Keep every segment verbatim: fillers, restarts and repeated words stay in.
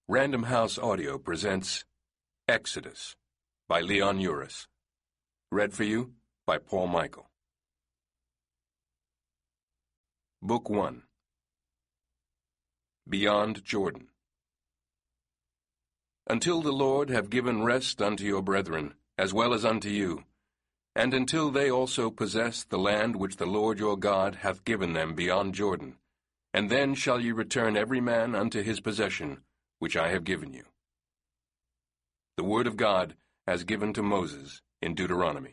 Random House Audio presents Exodus by Leon Uris. Read for you by Paul Michael. Book one. Beyond Jordan. Until the Lord have given rest unto your brethren, as well as unto you, and until they also possess the land which the Lord your God hath given them beyond Jordan, and then shall ye return every man unto his possession, which I have given you. The word of God as given to Moses in Deuteronomy.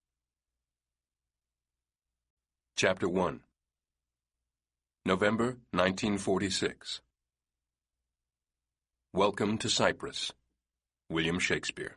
Chapter one. November nineteen forty-six. Welcome to Cyprus. William Shakespeare.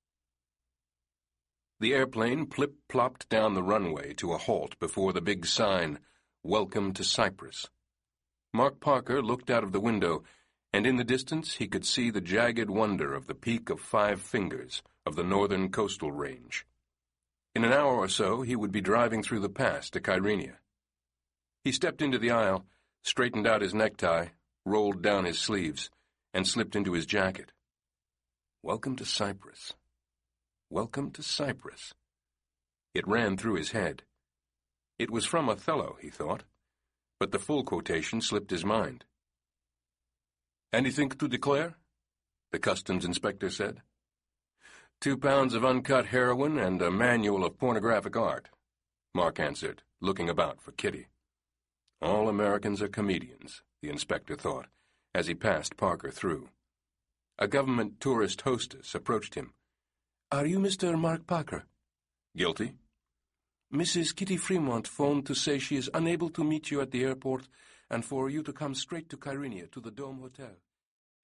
The airplane plip-plopped down the runway to a halt before the big sign, Welcome to Cyprus. Mark Parker looked out of the window, and in the distance he could see the jagged wonder of the Peak of Five Fingers of the northern coastal range. In an hour or so he would be driving through the pass to Kyrenia. He stepped into the aisle, straightened out his necktie, rolled down his sleeves, and slipped into his jacket. Welcome to Cyprus. Welcome to Cyprus. It ran through his head. It was from Othello, he thought, but the full quotation slipped his mind. Anything to declare? The customs inspector said. Two pounds of uncut heroin and a manual of pornographic art, Mark answered, looking about for Kitty. All Americans are comedians, the inspector thought, as he passed Parker through. A government tourist hostess approached him. Are you Mister Mark Parker? Guilty. Missus Kitty Fremont phoned to say she is unable to meet you at the airport and for you to come straight to Kyrenia to the Dome Hotel.